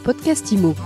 podcast IMO.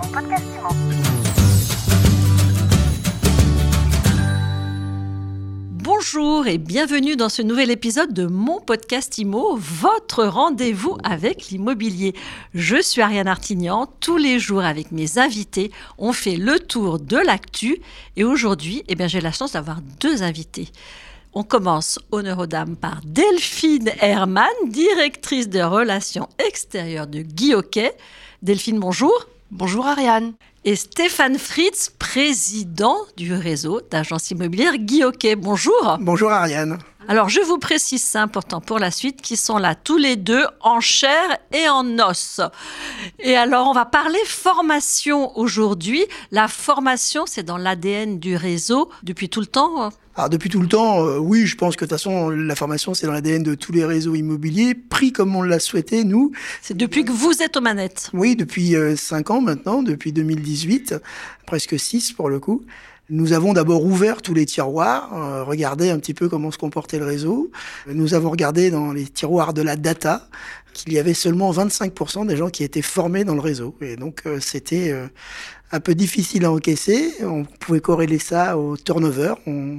Bonjour et bienvenue dans ce nouvel épisode de mon podcast IMO, votre rendez-vous avec l'immobilier. Je suis Ariane Artignan, tous les jours avec mes invités, on fait le tour de l'actu et aujourd'hui, j'ai la chance d'avoir deux invités. On commence, honneur aux dames, par Delphine Herman, directrice de relations extérieures de Guy Hockey. Delphine, bonjour. Bonjour Ariane. Et Stéphane Fritz, président du réseau d'agences immobilières Guy Hockey. Bonjour. Bonjour Ariane. Alors, je vous précise, c'est important pour la suite, qui sont là tous les deux en chair et en os. Et alors, on va parler formation aujourd'hui. La formation, c'est dans l'ADN du réseau depuis tout le temps. Alors depuis tout le temps, oui, je pense que de toute façon, la formation, c'est dans l'ADN de tous les réseaux immobiliers, pris comme on l'a souhaité, nous. C'est depuis que vous êtes aux manettes. Oui, depuis 5 ans maintenant, depuis 2018, presque 6 pour le coup. Nous avons d'abord ouvert tous les tiroirs, regardé un petit peu comment se comportait le réseau. Nous avons regardé dans les tiroirs de la data qu'il y avait seulement 25% des gens qui étaient formés dans le réseau. Et donc, c'était un peu difficile à encaisser. On pouvait corréler ça au turnover.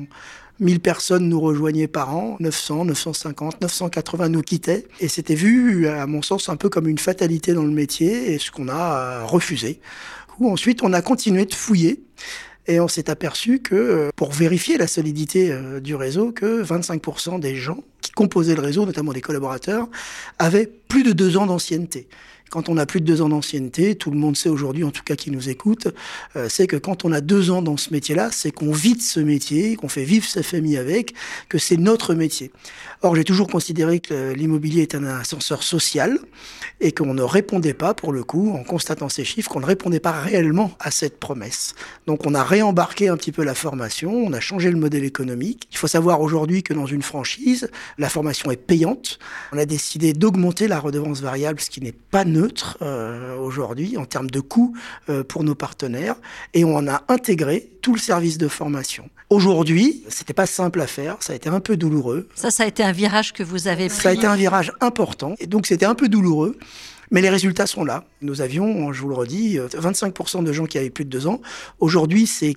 1000 personnes nous rejoignaient par an, 900, 950, 980 nous quittaient. Et c'était vu, à mon sens, un peu comme une fatalité dans le métier, et ce qu'on a refusé. Ensuite, on a continué de fouiller. Et on s'est aperçu que, pour vérifier la solidité du réseau, que 25% des gens qui composaient le réseau, notamment des collaborateurs, avaient plus de 2 ans d'ancienneté. Quand on a plus de 2 ans d'ancienneté, tout le monde sait aujourd'hui, en tout cas qui nous écoute, c'est que quand on a 2 ans dans ce métier-là, c'est qu'on vit de ce métier, qu'on fait vivre sa famille avec, que c'est notre métier. Or, j'ai toujours considéré que l'immobilier est un ascenseur social et qu'on ne répondait pas, pour le coup, en constatant ces chiffres, qu'on ne répondait pas réellement à cette promesse. Donc, on a réembarqué un petit peu la formation, on a changé le modèle économique. Il faut savoir aujourd'hui que dans une franchise, la formation est payante. On a décidé d'augmenter la redevance variable, ce qui n'est pas neutre aujourd'hui en termes de coûts pour nos partenaires, et on a intégré tout le service de formation. Aujourd'hui, c'était pas simple à faire, ça a été un peu douloureux. Ça a été un virage que vous avez pris. Ça a été un virage important, et donc c'était un peu douloureux. Mais les résultats sont là. Nous avions, je vous le redis, 25% de gens qui avaient plus de 2 ans. Aujourd'hui, c'est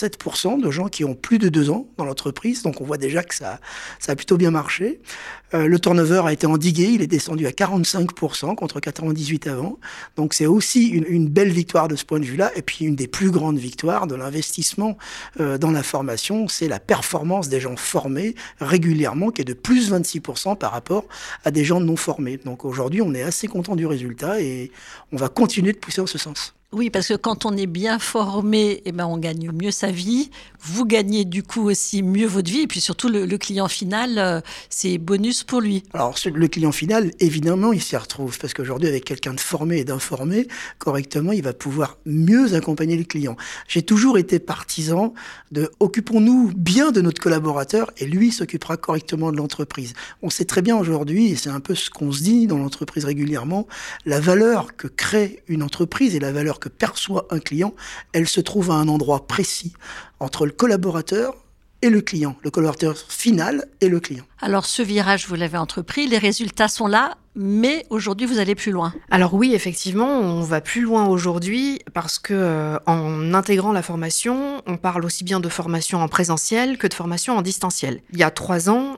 47% de gens qui ont plus de 2 ans dans l'entreprise. Donc, on voit déjà que ça a plutôt bien marché. Le turnover a été endigué. Il est descendu à 45% contre 98% avant. Donc, c'est aussi une belle victoire de ce point de vue-là. Et puis, une des plus grandes victoires de l'investissement dans la formation, c'est la performance des gens formés régulièrement, qui est de plus 26% par rapport à des gens non formés. Donc, aujourd'hui, on est assez content du résultat et on va continuer de pousser en ce sens. Oui, parce que quand on est bien formé, on gagne mieux sa vie. Vous gagnez du coup aussi mieux votre vie. Et puis surtout, le client final, c'est bonus pour lui. Alors, le client final, évidemment, il s'y retrouve. Parce qu'aujourd'hui, avec quelqu'un de formé et d'informé, correctement, il va pouvoir mieux accompagner le client. J'ai toujours été partisan de occupons-nous bien de notre collaborateur et lui s'occupera correctement de l'entreprise. On sait très bien aujourd'hui, et c'est un peu ce qu'on se dit dans l'entreprise régulièrement, la valeur que crée une entreprise et la valeur que perçoit un client, elle se trouve à un endroit précis entre le collaborateur et le client, le collaborateur final et le client. Alors ce virage, vous l'avez entrepris, les résultats sont là, mais aujourd'hui vous allez plus loin. Alors oui, effectivement, on va plus loin aujourd'hui parce que en intégrant la formation, on parle aussi bien de formation en présentiel que de formation en distanciel. Il y a 3 ans,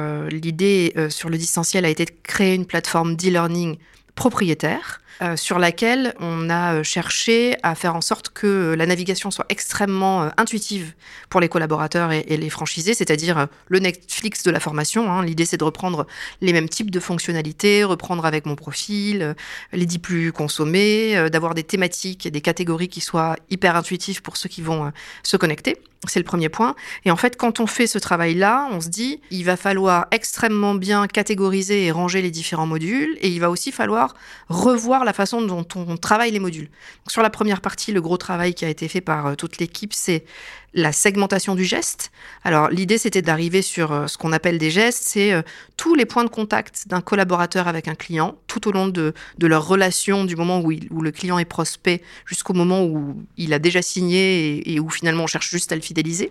l'idée sur le distanciel a été de créer une plateforme d'e-learning propriétaire sur laquelle on a cherché à faire en sorte que la navigation soit extrêmement intuitive pour les collaborateurs et les franchisés, c'est-à-dire le Netflix de la formation. L'idée, c'est de reprendre les mêmes types de fonctionnalités, reprendre avec mon profil, les 10 plus consommés, d'avoir des thématiques et des catégories qui soient hyper intuitives pour ceux qui vont se connecter. C'est le premier point. Et en fait, quand on fait ce travail-là, on se dit, il va falloir extrêmement bien catégoriser et ranger les différents modules, et il va aussi falloir revoir la façon dont on travaille les modules. Donc, sur la première partie, le gros travail qui a été fait par toute l'équipe, c'est la segmentation du geste. Alors, l'idée, c'était d'arriver sur ce qu'on appelle des gestes, c'est tous les points de contact d'un collaborateur avec un client, tout au long de leur relation, du moment où le client est prospect jusqu'au moment où il a déjà signé et où finalement on cherche juste à le fidéliser.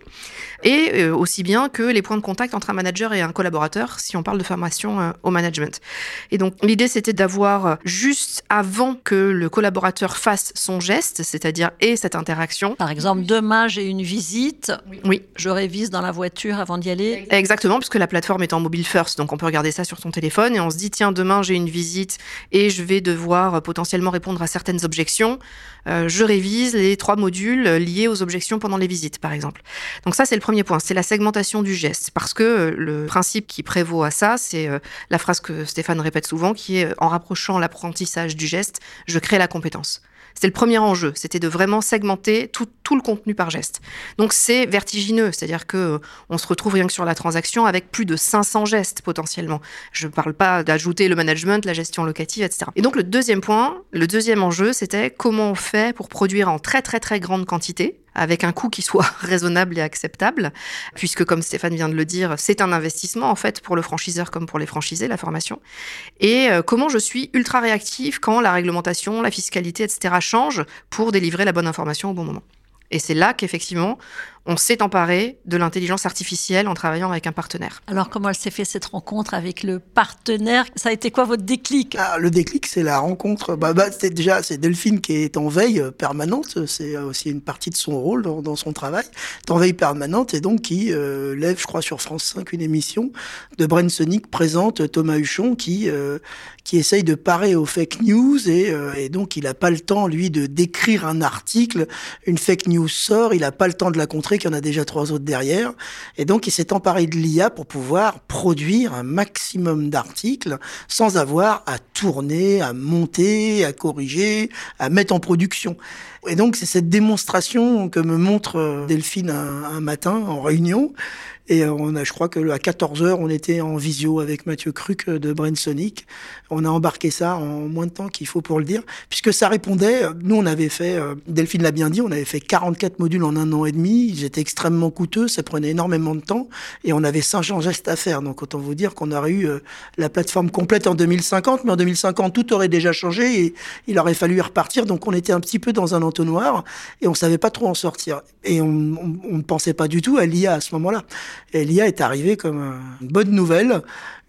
Et aussi bien que les points de contact entre un manager et un collaborateur, si on parle de formation au management. Et donc, l'idée, c'était d'avoir juste avant avant que le collaborateur fasse son geste, c'est-à-dire ait cette interaction. Par exemple, demain, j'ai une visite. Oui. Je révise dans la voiture avant d'y aller. Exactement, puisque la plateforme est en mobile first, donc on peut regarder ça sur son téléphone et on se dit, tiens, demain, j'ai une visite et je vais devoir potentiellement répondre à certaines objections. Je révise les 3 modules liés aux objections pendant les visites, par exemple. Donc ça, c'est le premier point, c'est la segmentation du geste. Parce que le principe qui prévaut à ça, c'est la phrase que Stéphane répète souvent, qui est « en rapprochant l'apprentissage du geste, je crée la compétence ». C'était le premier enjeu, c'était de vraiment segmenter tout le contenu par geste. Donc c'est vertigineux, c'est-à-dire que on se retrouve rien que sur la transaction avec plus de 500 gestes potentiellement. Je ne parle pas d'ajouter le management, la gestion locative, etc. Et donc le deuxième point, le deuxième enjeu, c'était comment on fait pour produire en très très très grande quantité, avec un coût qui soit raisonnable et acceptable, puisque comme Stéphane vient de le dire, c'est un investissement en fait pour le franchiseur comme pour les franchisés, la formation. Et comment je suis ultra réactif quand la réglementation, la fiscalité, etc. change pour délivrer la bonne information au bon moment. Et c'est là qu'effectivement, on s'est emparé de l'intelligence artificielle en travaillant avec un partenaire. Alors, comment elle s'est fait cette rencontre avec le partenaire ? Ça a été quoi votre déclic ? Le déclic, c'est la rencontre. C'est Delphine qui est en veille permanente. C'est aussi une partie de son rôle dans son travail. Elle est en veille permanente et donc qui lève, je crois, sur France 5, une émission de Brainsonic présente Thomas Huchon qui essaye de parer aux fake news et donc il n'a pas le temps, lui, de d'écrire un article. Une fake news sort, il n'a pas le temps de la contrer, qu'il y en a déjà 3 autres derrière. Et donc, il s'est emparé de l'IA pour pouvoir produire un maximum d'articles sans avoir à tourner, à monter, à corriger, à mettre en production. Et donc, c'est cette démonstration que me montre Delphine un matin en réunion. Et je crois que à 14h, on était en visio avec Mathieu Cruc de Brainsonic. On a embarqué ça en moins de temps qu'il faut pour le dire, puisque ça répondait. Nous, on avait fait, Delphine l'a bien dit, on avait fait 44 modules en 1 an et demi. Ils étaient extrêmement coûteux, ça prenait énormément de temps, et on avait 500 gestes à faire. Donc, autant vous dire qu'on aurait eu la plateforme complète en 2050, mais en 2050, tout aurait déjà changé et il aurait fallu y repartir. Donc, on était un petit peu dans un entonnoir et on savait pas trop en sortir. Et on ne pensait pas du tout à l'IA à ce moment-là. Et l'IA est arrivée comme une bonne nouvelle,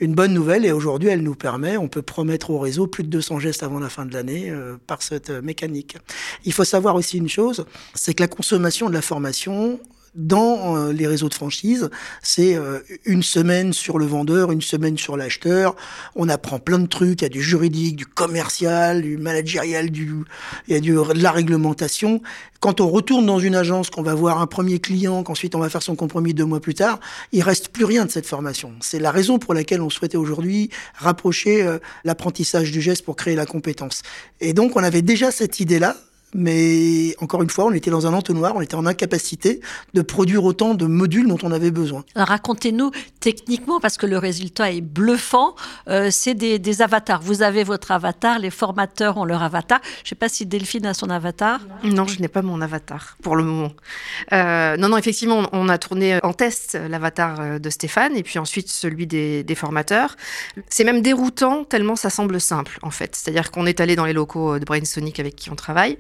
et aujourd'hui elle nous permet, on peut promettre au réseau plus de 200 gestes avant la fin de l'année par cette mécanique. Il faut savoir aussi une chose, c'est que la consommation de la formation dans les réseaux de franchise, c'est une semaine sur le vendeur, une semaine sur l'acheteur. On apprend plein de trucs, il y a du juridique, du commercial, du managérial, il y a de la réglementation. Quand on retourne dans une agence, qu'on va voir un premier client, qu'ensuite on va faire son compromis 2 mois plus tard, il reste plus rien de cette formation. C'est la raison pour laquelle on souhaitait aujourd'hui rapprocher l'apprentissage du geste pour créer la compétence. Et donc on avait déjà cette idée-là. Mais encore une fois, on était dans un entonnoir, on était en incapacité de produire autant de modules dont on avait besoin. Alors racontez-nous techniquement, parce que le résultat est bluffant, c'est des avatars. Vous avez votre avatar, les formateurs ont leur avatar. Je ne sais pas si Delphine a son avatar. Non, je n'ai pas mon avatar pour le moment. Non, effectivement, on a tourné en test l'avatar de Stéphane et puis ensuite celui des formateurs. C'est même déroutant tellement ça semble simple en fait. C'est-à-dire qu'on est allé dans les locaux de Brainsonic avec qui on travaille.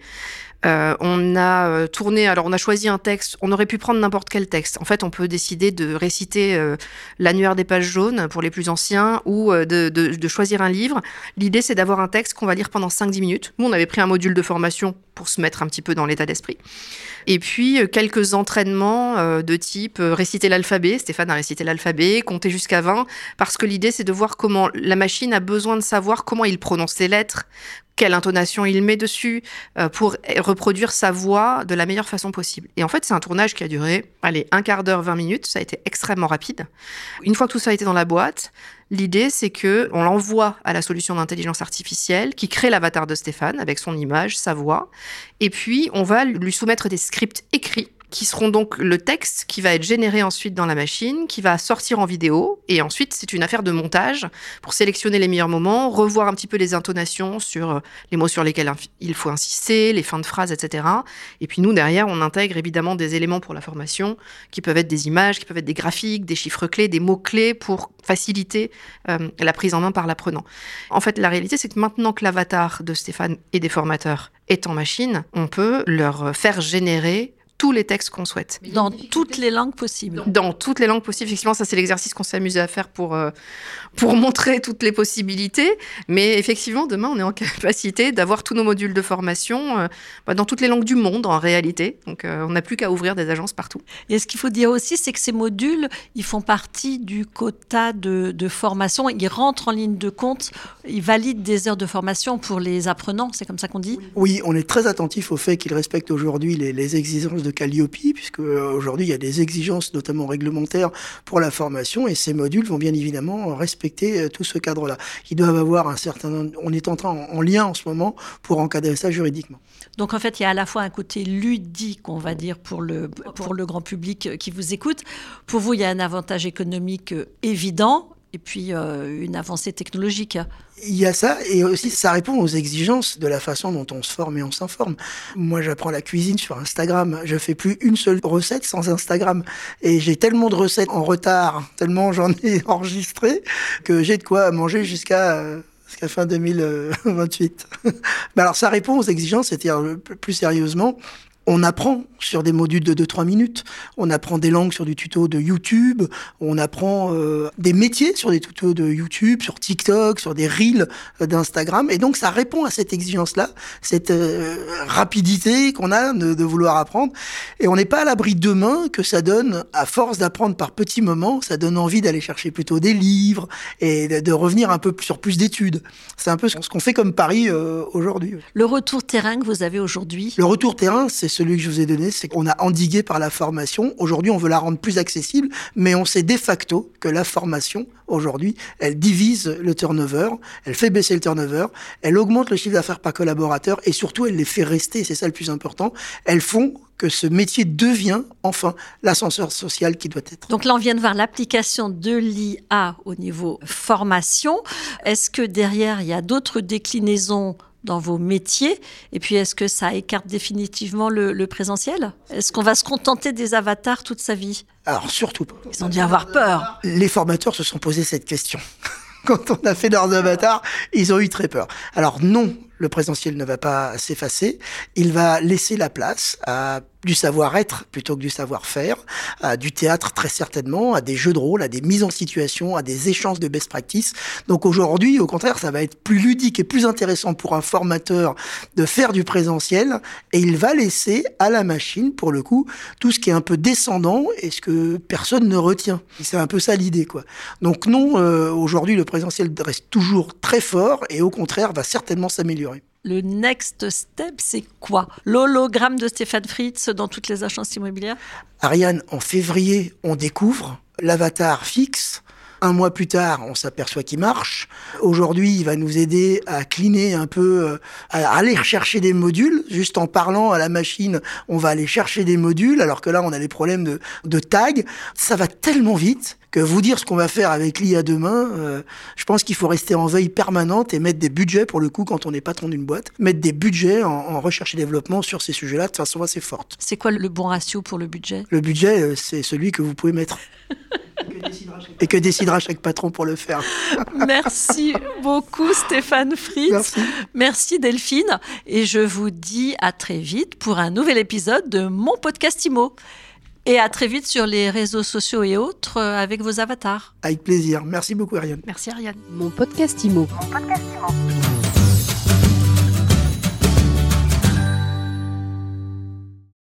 On a tourné, alors on a choisi un texte, on aurait pu prendre n'importe quel texte. En fait, on peut décider de réciter l'annuaire des pages jaunes pour les plus anciens ou de choisir un livre. L'idée, c'est d'avoir un texte qu'on va lire pendant 5-10 minutes. Nous, on avait pris un module de formation pour se mettre un petit peu dans l'état d'esprit. Et puis, quelques entraînements de type réciter l'alphabet. Stéphane a récité l'alphabet, compter jusqu'à 20, parce que l'idée, c'est de voir comment la machine a besoin de savoir comment il prononce les lettres, quelle intonation il met dessus pour reproduire sa voix de la meilleure façon possible. Et en fait, c'est un tournage qui a duré, 1/4 d'heure, 20 minutes. Ça a été extrêmement rapide. Une fois que tout ça a été dans la boîte, l'idée, c'est que on l'envoie à la solution d'intelligence artificielle qui crée l'avatar de Stéphane avec son image, sa voix. Et puis, on va lui soumettre des scripts écrits qui seront donc le texte qui va être généré ensuite dans la machine, qui va sortir en vidéo. Et ensuite, c'est une affaire de montage pour sélectionner les meilleurs moments, revoir un petit peu les intonations sur les mots sur lesquels il faut insister, les fins de phrases, etc. Et puis nous, derrière, on intègre évidemment des éléments pour la formation qui peuvent être des images, qui peuvent être des graphiques, des chiffres clés, des mots-clés pour faciliter la prise en main par l'apprenant. En fait, la réalité, c'est que maintenant que l'avatar de Stéphane et des formateurs est en machine, on peut leur faire générer tous les textes qu'on souhaite. Dans toutes les langues possibles. Dans toutes les langues possibles. Effectivement, ça, c'est l'exercice qu'on s'est amusé à faire pour montrer toutes les possibilités. Mais effectivement, demain, on est en capacité d'avoir tous nos modules de formation dans toutes les langues du monde, en réalité. Donc, on n'a plus qu'à ouvrir des agences partout. Et ce qu'il faut dire aussi, c'est que ces modules, ils font partie du quota de formation. Ils rentrent en ligne de compte, ils valident des heures de formation pour les apprenants. C'est comme ça qu'on dit ? Oui, on est très attentif au fait qu'ils respectent aujourd'hui les exigences de Calliope, puisque aujourd'hui, il y a des exigences, notamment réglementaires, pour la formation, et ces modules vont bien évidemment respecter tout ce cadre-là. Ils doivent avoir on est en lien en ce moment pour encadrer ça juridiquement. Donc en fait, il y a à la fois un côté ludique, on va dire, pour le grand public qui vous écoute. Pour vous, il y a un avantage économique évident et puis une avancée technologique. Il y a ça, et aussi ça répond aux exigences de la façon dont on se forme et on s'informe. Moi, j'apprends la cuisine sur Instagram. Je fais plus une seule recette sans Instagram. Et j'ai tellement de recettes en retard, tellement j'en ai enregistré, que j'ai de quoi manger jusqu'à fin 2028. Mais alors, ça répond aux exigences, c'est-à-dire plus sérieusement, on apprend sur des modules de 2-3 minutes, on apprend des langues sur du tuto de YouTube, on apprend des métiers sur des tutos de YouTube, sur TikTok, sur des reels d'Instagram. Et donc, ça répond à cette exigence-là, cette rapidité qu'on a de vouloir apprendre. Et on n'est pas à l'abri demain que ça donne, à force d'apprendre par petits moments, ça donne envie d'aller chercher plutôt des livres et de revenir un peu sur plus d'études. C'est un peu ce qu'on fait comme pari aujourd'hui. Le retour terrain que vous avez aujourd'hui ? Le retour terrain, c'est celui que je vous ai donné, c'est qu'on a endigué par la formation. Aujourd'hui, on veut la rendre plus accessible, mais on sait de facto que la formation, aujourd'hui, elle divise le turnover, elle fait baisser le turnover, elle augmente le chiffre d'affaires par collaborateur et surtout, elle les fait rester, c'est ça le plus important. Elles font que ce métier devient enfin l'ascenseur social qui doit être. Donc là, on vient de voir l'application de l'IA au niveau formation. Est-ce que derrière, il y a d'autres déclinaisons dans vos métiers? Et puis, est-ce que ça écarte définitivement le présentiel? Est-ce qu'on va se contenter des avatars toute sa vie? Alors, surtout pas. Ils ont dû avoir peur. Les formateurs se sont posé cette question. Quand on a fait leurs avatars, ils ont eu très peur. Alors non, le présentiel ne va pas s'effacer. Il va laisser la place à du savoir-être plutôt que du savoir-faire, à du théâtre très certainement, à des jeux de rôle, à des mises en situation, à des échanges de best practice. Donc aujourd'hui, au contraire, ça va être plus ludique et plus intéressant pour un formateur de faire du présentiel, et il va laisser à la machine, pour le coup, tout ce qui est un peu descendant et ce que personne ne retient. C'est un peu ça l'idée, quoi. Donc non, aujourd'hui, le présentiel reste toujours très fort et au contraire, va certainement s'améliorer. Le next step, c'est quoi? L'hologramme de Stéphane Fritz dans toutes les agences immobilières? Ariane, en février, on découvre l'avatar fixe. Un mois plus tard, on s'aperçoit qu'il marche. Aujourd'hui, il va nous aider à cleaner un peu, à aller chercher des modules. Juste en parlant à la machine, on va aller chercher des modules, alors que là, on a des problèmes de tag. Ça va tellement vite que vous dire ce qu'on va faire avec l'IA demain, je pense qu'il faut rester en veille permanente et mettre des budgets, pour le coup, quand on est patron d'une boîte, mettre des budgets en recherche et développement sur ces sujets-là de façon assez forte. C'est quoi le bon ratio pour le budget? Le budget, c'est celui que vous pouvez mettre. Et que décidera chaque patron pour le faire. Merci beaucoup Stéphane Fritz. Merci. Merci Delphine. Et je vous dis à très vite pour un nouvel épisode de mon podcast IMO. Et à très vite sur les réseaux sociaux et autres avec vos avatars. Avec plaisir. Merci beaucoup Ariane. Merci Ariane. Mon podcast IMO. Mon podcast IMO.